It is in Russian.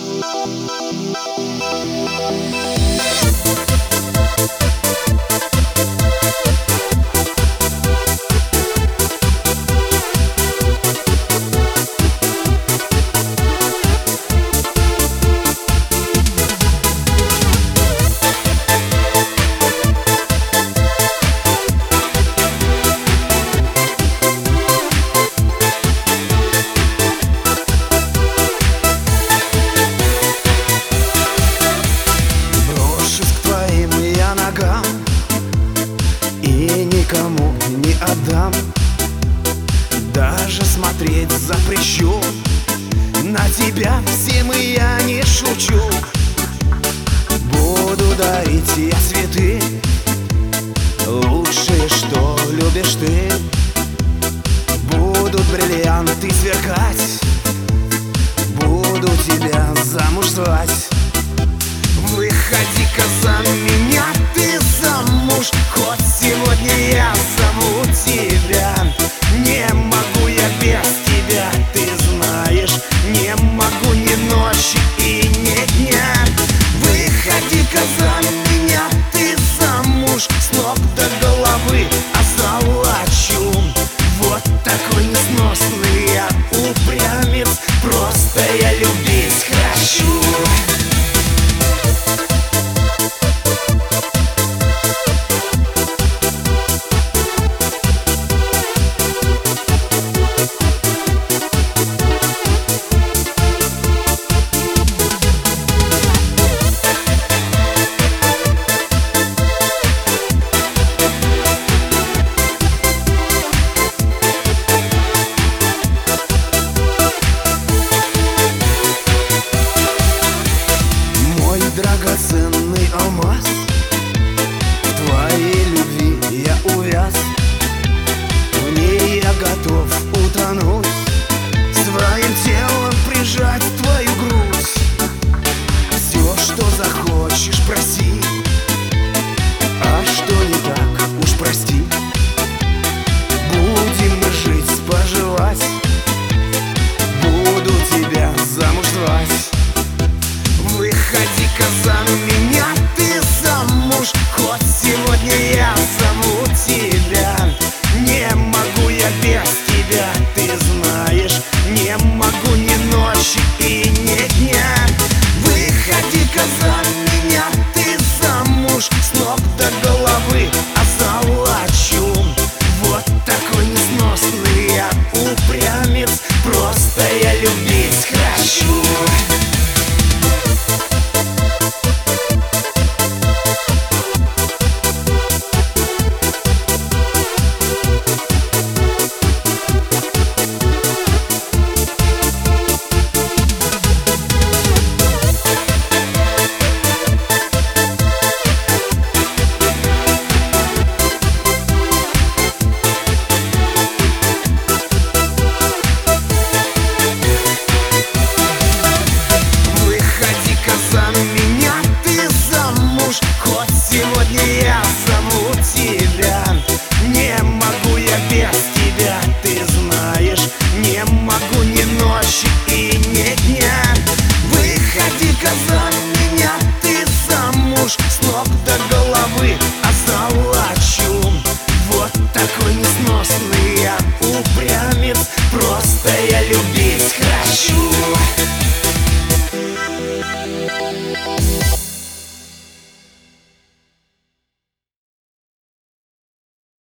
Никому не отдам, даже смотреть запрещу. На тебя всем и я не шучу. Буду дарить я цветы, лучшее, что любишь ты. Будут бриллианты сверкать, буду тебя замуж звать. Выходи-ка за меня, ты замуж, хоть сегодня я зову тебя. Не могу я без тебя, ты знаешь, не могу ни ночи и ни дня. Выходи-ка за меня, ты замуж, с ног до головы озолочу. Вот такой несносный я упрямец, просто я любить хочу. Драгоценный алмаз, в твоей любви я увяз. В ней я готов утонуть, своим телом прижать твою грудь. Все, что захочешь, проси, а что не так, уж прости. Будем мы жить, поживать, буду тебя замуж звать. Выходи-ка за меня, ты замуж, хоть сегодня я зову тебя. Не могу я без тебя, ты знаешь, не могу ни ночи и ни дня.